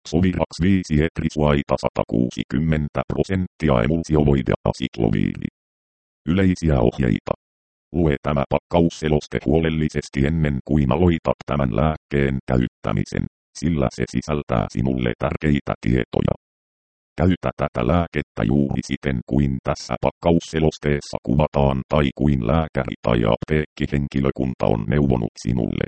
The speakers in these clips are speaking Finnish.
Sovirax 5 etrisuaita 160% emulsiovoide asikloviiri. Yleisiä ohjeita. Lue tämä pakkausseloste huolellisesti ennen kuin aloitat tämän lääkkeen käyttämisen, sillä se sisältää sinulle tärkeitä tietoja. Käytä tätä lääkettä juuri siten kuin tässä pakkausselosteessa kuvataan tai kuin lääkäri tai apteekkihenkilökunta on neuvonut sinulle.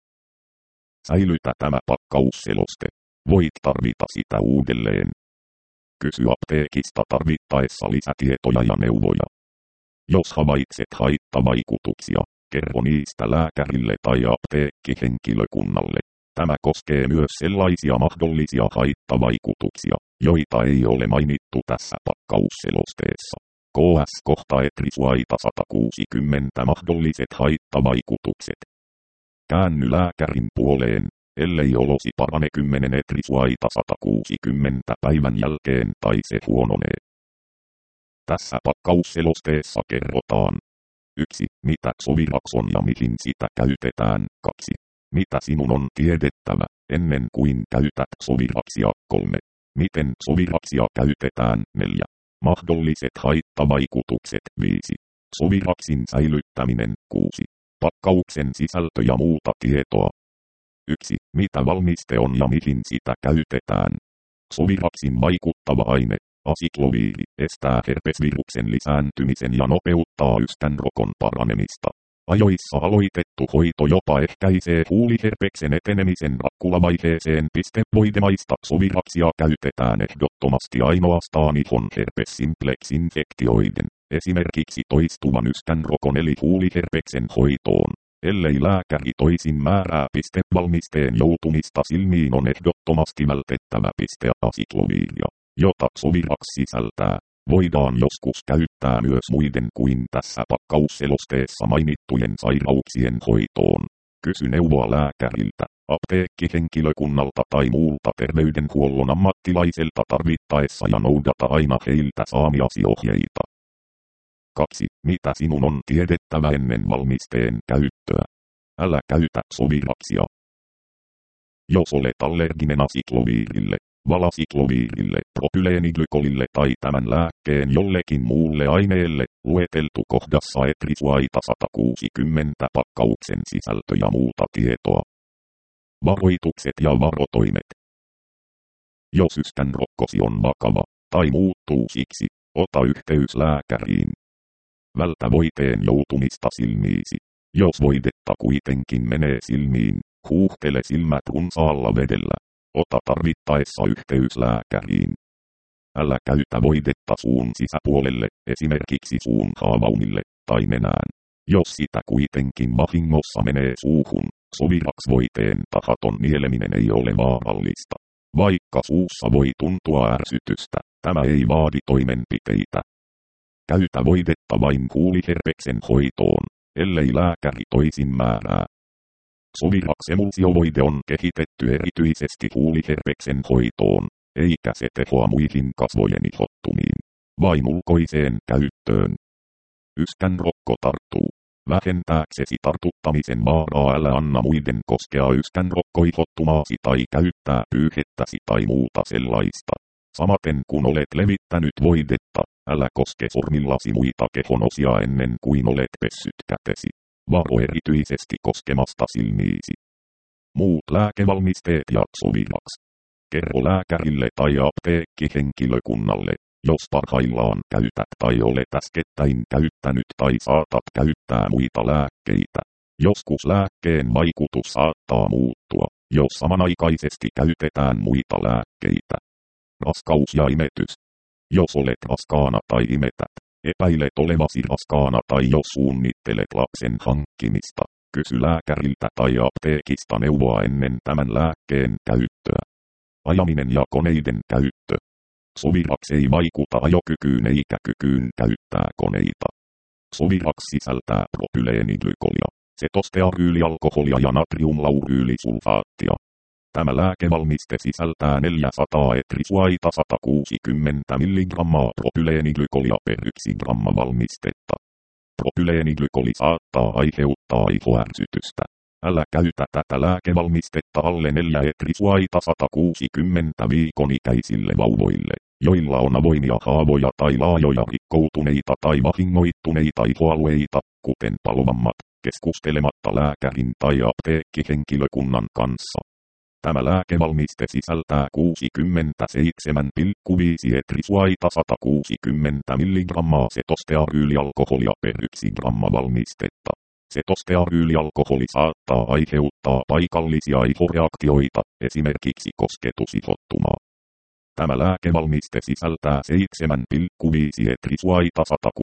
Säilytä tämä pakkausseloste. Voit tarvita sitä uudelleen. Kysy apteekista tarvittaessa lisätietoja ja neuvoja. Jos havaitset haittavaikutuksia, kerro niistä lääkärille tai apteekkihenkilökunnalle. Tämä koskee myös sellaisia mahdollisia haittavaikutuksia, joita ei ole mainittu tässä pakkausselosteessa. KS-kohta etrisuaita 160 mahdolliset haittavaikutukset. Käänny lääkärin puoleen, ellei olosi parane 10 etrisuaita 160 päivän jälkeen tai se huononee. Tässä pakkausselosteessa kerrotaan. 1. Mitä Sovirax on ja mihin sitä käytetään. 2. Mitä sinun on tiedettävä, ennen kuin käytät Soviraxia. 3. Miten Soviraxia käytetään. 4. Mahdolliset haittavaikutukset. 5. Soviraxin säilyttäminen. 6. Pakkauksen sisältö ja muuta tietoa. 1. Mitä valmiste on ja mihin sitä käytetään. Soviraxin vaikuttava aine, asikloviiri, estää herpesviruksen lisääntymisen ja nopeuttaa yskänrokon paranemista. Ajoissa aloitettu hoito jopa ehkäisee huuliherpeksen etenemisen rakkulavaiheeseen. Voidemaista Soviraxia käytetään ehdottomasti ainoastaan ihon herpes simplex infektioiden, esimerkiksi toistuvan yskänrokon eli huuliherpeksen hoitoon. Ellei lääkäri toisin määrää valmisteen joutumista silmiin, on ehdottomasti vältettävä asikloviiria, jota Sovirax sisältää. Voidaan joskus käyttää myös muiden kuin tässä pakkausselosteessa mainittujen sairauksien hoitoon. Kysy neuvoa lääkäriltä, apteekkihenkilökunnalta tai muulta terveydenhuollon ammattilaiselta tarvittaessa ja noudata aina heiltä saamiasi ohjeita. 2. Mitä sinun on tiedettävä ennen valmisteen käyttöä? Älä käytä Soviraxia. Jos olet allerginen asikloviirille, valasikloviirille, propyleeniglykolille tai tämän lääkkeen jollekin muulle aineelle, lueteltu kohdassa etrisuaita 160 pakkauksen sisältö ja muuta tietoa. Varoitukset ja varotoimet. Jos yskänrokkosi on vakava, tai muuttuu siksi, ota yhteys lääkäriin. Vältä voiteen joutumista silmiisi. Jos voidetta kuitenkin menee silmiin, huuhtele silmät runsaalla vedellä. Ota tarvittaessa yhteys lääkäriin. Älä käytä voidetta suun sisäpuolelle, esimerkiksi suun haavaumille tai nenään. Jos sitä kuitenkin vahingossa menee suuhun, Sovirax-voiteen tahaton nieleminen ei ole vaarallista. Vaikka suussa voi tuntua ärsytystä, tämä ei vaadi toimenpiteitä. Käytä voidetta vain huuliherpeksen hoitoon, ellei lääkäri toisin määrää. Sovirax-emulsiovoide on kehitetty erityisesti huuliherpeksen hoitoon, eikä se tehoa muihin kasvojen ihottumiin, vain ulkoiseen käyttöön. Yskänrokko tarttuu. Vähentääksesi tartuttamisen vaaraa älä anna muiden koskea yskänrokkoihottumaasi tai käyttää pyyhettäsi tai muuta sellaista. Samaten kun olet levittänyt voidetta, älä koske sormillasi muita kehonosia ennen kuin olet pessyt kätesi. Varo erityisesti koskemasta silmiisi. Muut lääkevalmisteet ja Sovirax. Kerro lääkärille tai apteekkihenkilökunnalle, jos parhaillaan käytät tai olet äskettäin käyttänyt tai saatat käyttää muita lääkkeitä. Joskus lääkkeen vaikutus saattaa muuttua, jos samanaikaisesti käytetään muita lääkkeitä. Raskaus ja imetys. Jos olet raskaana tai imetät, epäilet olevasi raskaana tai jos suunnittelet lapsen hankkimista, kysy lääkäriltä tai apteekista neuvoa ennen tämän lääkkeen käyttöä. Ajaminen ja koneiden käyttö. Sovirax ei vaikuta ajokykyyn eikä kykyyn käyttää koneita. Sovirax sisältää propyleeniglykolia, setostearyylialkoholia ja natriumlauryylisulfaattia. Tämä lääkevalmiste sisältää 400 etrisuaita 160 mg propyleeniglykolia per 1 gramma valmistetta. Propyleeniglykoli saattaa aiheuttaa ihoärsytystä. Älä käytä tätä lääkevalmistetta alle 4 etrisuaita 160 viikon ikäisille vauvoille, joilla on avoimia haavoja tai laajoja rikkoutuneita tai vahingoittuneita ihoalueita, kuten palovammat, keskustelematta lääkärin tai apteekkihenkilökunnan kanssa. Tämä lääkevalmiste sisältää 67,5 etrisuaita 160 mg setostearyylialkoholia per 1 gramma valmistetta. Setostearyylialkoholi saattaa aiheuttaa paikallisia ihoreaktioita, esimerkiksi kosketusihottumaa. Tämä lääkevalmiste sisältää 7,5 etrisuaita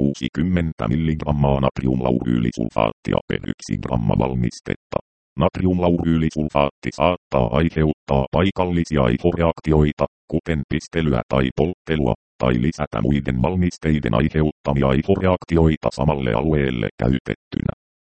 160 mg natriumlauryylisulfaattia per 1 gramma valmistetta. Natriumlauryylisulfaatti saattaa aiheuttaa paikallisia ihoreaktioita, kuten pistelyä tai polttelua, tai lisätä muiden valmisteiden aiheuttamia ihoreaktioita samalle alueelle käytettynä.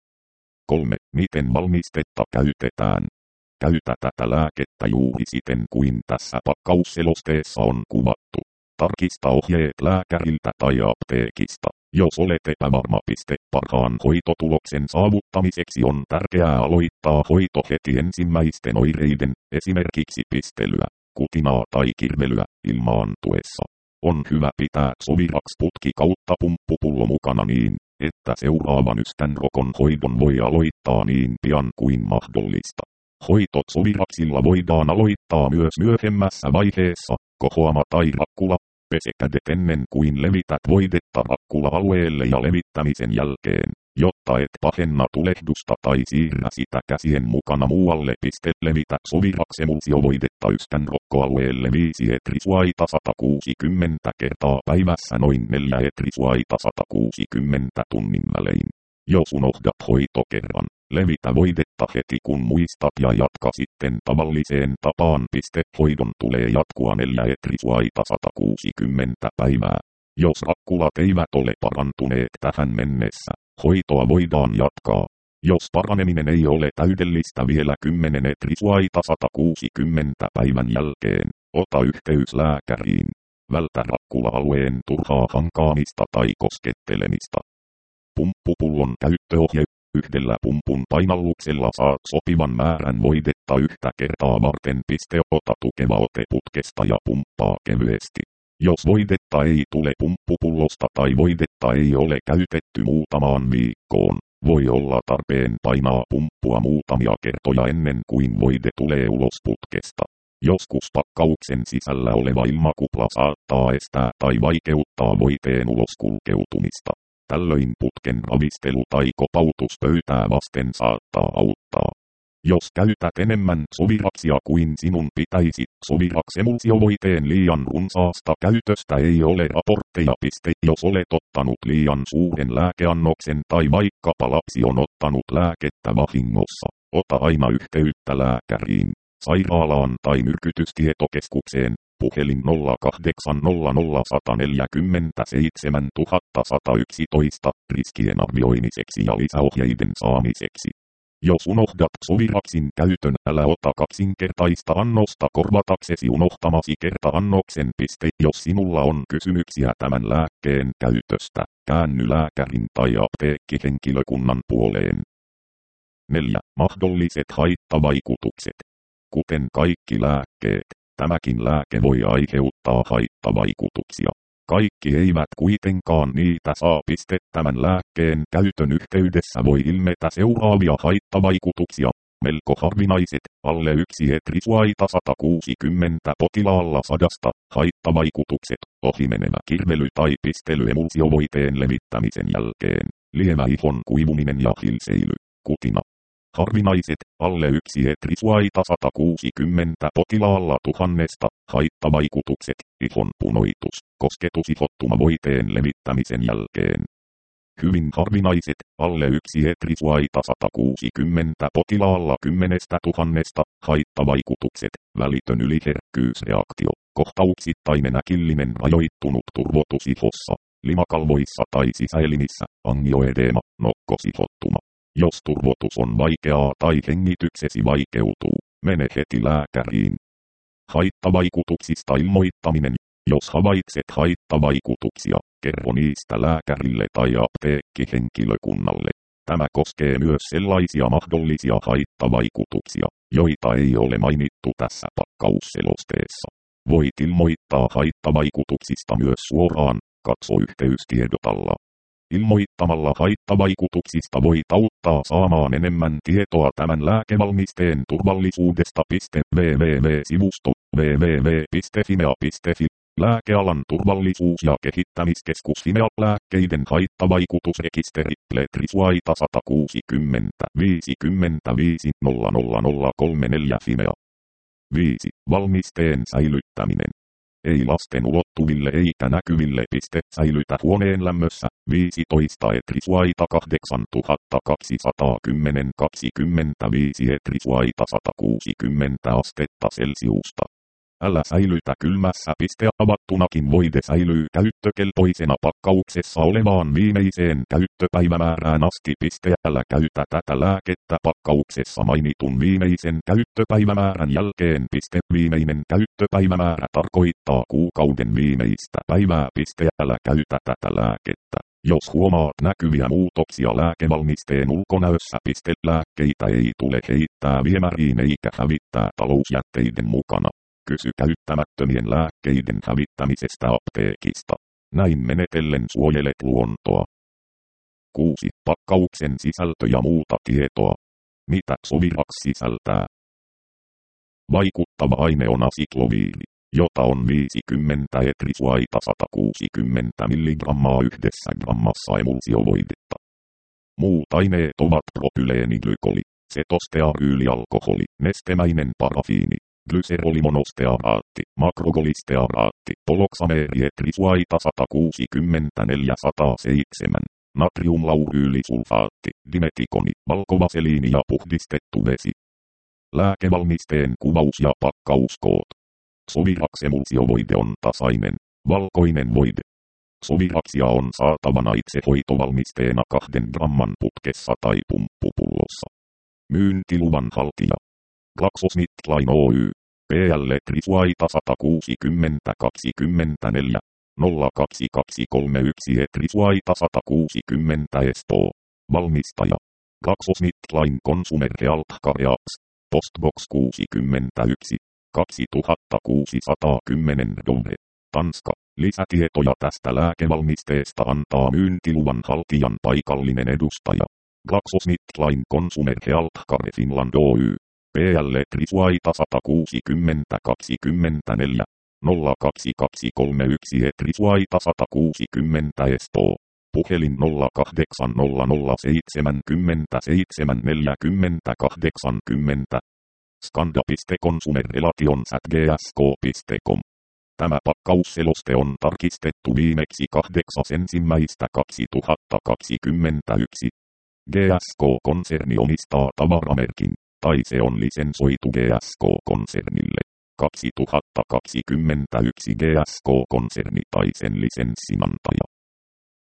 3. Miten valmistetta käytetään? Käytä tätä lääkettä juuri siten kuin tässä pakkausselosteessa on kuvattu. Tarkista ohjeet lääkäriltä tai apteekista. Jos olet epävarma. Parhaan hoitotuloksen saavuttamiseksi on tärkeää aloittaa hoito heti ensimmäisten oireiden, esimerkiksi pistelyä, kutinaa tai kirvelyä, ilmaantuessa. On hyvä pitää Sovirax-putki kautta pumppupullo mukana niin, että seuraavan ystänrokon hoidon voi aloittaa niin pian kuin mahdollista. Hoitot Soviraxilla voidaan aloittaa myös myöhemmässä vaiheessa, kohoama tai rakkula. Pese kädet ennen kuin levität voidetta rakkula-alueelle ja levittämisen jälkeen, jotta et pahenna tulehdusta tai siirrä sitä käsien mukana muualle. Levitä Sovirax-emulsiovoidetta ystänrokkoalueelle 5 etrisuaita 160 kertaa päivässä noin 4 etrisuaita 160 tunnin välein. Jos unohdat hoitokerran, levitä voidetta heti kun muistat ja jatka sitten tavalliseen tapaan. Hoidon tulee jatkua 4 etrisuaita 160 päivää. Jos rakkulat eivät ole parantuneet tähän mennessä, hoitoa voidaan jatkaa. Jos paraneminen ei ole täydellistä vielä 10 etrisuaita 160 päivän jälkeen, ota yhteys lääkäriin. Vältä rakkula-alueen turhaa hankaamista tai koskettelemista. Pumppupullon käyttöohje. Yhdellä pumpun painalluksella saat sopivan määrän voidetta yhtä kertaa varten. Ota tukeva ote putkesta ja pumppaa kevyesti. Jos voidetta ei tule pumppupullosta tai voidetta ei ole käytetty muutamaan viikkoon, voi olla tarpeen painaa pumppua muutamia kertoja ennen kuin voide tulee ulos putkesta. Joskus pakkauksen sisällä oleva ilmakupla saattaa estää tai vaikeuttaa voiteen uloskulkeutumista. Tällöin putken ravistelu tai kopautus pöytää vasten saattaa auttaa. Jos käytät enemmän Soviraxia kuin sinun pitäisi, Sovirax-emulsiovoiteen liian runsaasta käytöstä ei ole raportteja. Jos olet ottanut liian suuren lääkeannoksen tai vaikkapa lapsi on ottanut lääkettä vahingossa, ota aina yhteyttä lääkäriin, sairaalaan tai myrkytystietokeskukseen. Puhelin 0800 147 111 riskien arvioimiseksi ja lisäohjeiden saamiseksi. Jos unohdat Soviraxin käytön, älä ota kaksinkertaista annosta korvataksesi unohtamasi kerta-annoksen. Jos sinulla on kysymyksiä tämän lääkkeen käytöstä, käänny lääkärin tai apteekkihenkilökunnan puoleen. 4. Mahdolliset haittavaikutukset. Kuten kaikki lääkkeet, tämäkin lääke voi aiheuttaa haittavaikutuksia. Kaikki eivät kuitenkaan niitä saa. Tämän lääkkeen käytön yhteydessä voi ilmetä seuraavia haittavaikutuksia. Melko harvinaiset, alle 1 etrisuaita 160 potilaalla 100, haittavaikutukset, ohimenevä kirvely tai pistely emulsiovoiteen levittämisen jälkeen, lievä ihon kuivuminen ja hilseily, kutina. Harvinaiset, alle 1 etrisuaita 160 potilaalla 1000, haittavaikutukset, ihon punoitus, kosketusihottuma voiteen levittämisen jälkeen. Hyvin harvinaiset, alle 1 etrisuaita 160 potilaalla 10 000, haittavaikutukset, välitön yliherkkyysreaktio, kohtauksittainen äkillinen rajoittunut turvotus ihossa, limakalvoissa tai sisäelimissä, angioedeema, nokkosihottuma. Jos turvotus on vaikeaa tai hengityksesi vaikeutuu, mene heti lääkäriin. Haittavaikutuksista ilmoittaminen. Jos havaitset haittavaikutuksia, kerro niistä lääkärille tai apteekkihenkilökunnalle. Tämä koskee myös sellaisia mahdollisia haittavaikutuksia, joita ei ole mainittu tässä pakkausselosteessa. Voit ilmoittaa haittavaikutuksista myös suoraan, katso yhteystiedotalla. Ilmoittamalla haittavaikutuksista voit auttaa saamaan enemmän tietoa tämän lääkevalmisteen turvallisuudesta. www.sivusto www.fimea.fi Lääkealan turvallisuus- ja kehittämiskeskus Fimea lääkkeiden haittavaikutusrekisteri Pletrisuaita 160 55 00034 Fimea. 5. Valmisteen säilyttäminen. Ei lasten ulottuville eikä näkyville. Säilytä huoneen lämmössä 15 Etrisuaita 8210 25 Etrisuaita 160 astetta Celsiusta. Älä säilytä kylmässä. Avattunakin voide säilyy käyttökelpoisena pakkauksessa olevaan viimeiseen käyttöpäivämäärään asti. Älä käytä tätä lääkettä pakkauksessa mainitun viimeisen käyttöpäivämäärän jälkeen. Viimeinen käyttöpäivämäärä tarkoittaa kuukauden viimeistä päivää. Älä käytä tätä lääkettä, jos huomaat näkyviä muutoksia lääkevalmisteen ulkonäössä. Lääkkeitä ei tule heittää viemäriin eikä hävittää talousjätteiden mukana. Kysy käyttämättömien lääkkeiden hävittämisestä apteekista. Näin menetellen suojelet luontoa. 6. Pakkauksen sisältö ja muuta tietoa. Mitä Sovirax sisältää? Vaikuttava aine on asikloviili, jota on 50 Etrisuaita 160 mg yhdessä grammassa emulsiovoidetta. Muut aineet ovat propyleenglykoli, setostearyylialkoholi, nestemäinen parafiini, glyserolimonostearaatti, makrogolistearaatti, poloksameeri Etrisuaita 160-407, natriumlauryylisulfaatti, dimetikoni, valkovaseliini ja puhdistettu vesi. Lääkevalmisteen kuvaus ja pakkauskoot. Sovirax emulsiovoide on tasainen, valkoinen voide. Soviraksia on saatavana itsehoitovalmisteena 2 gramman putkessa tai pumppupullossa. Myyntiluvan haltija GlaxoSmithKline Oy. PL Etrisuaita 160-24 02231 Etrisuaita 160 Espoo. Valmistaja GlaxoSmithKline Consumer Healthcare Apps. Postbox 61 2610 Dove. Tanska. Lisätietoja tästä lääkevalmisteesta antaa myyntiluvan haltijan paikallinen edustaja. GlaxoSmithKline Consumer Healthcare Finland Oy. PL Etrisuaita 160-24 02231 Etrisuaita 160 Espoo. Puhelin 0800 70 740 80. Skanda.consumerrelations@gsk.com. Tämä pakkausseloste on tarkistettu viimeksi 8.1.2021. GSK-konserni omistaa tavaramerkin, tai se on lisensoitu GSK-konsernille. 2021 GSK-konserni tai sen lisenssinantaja.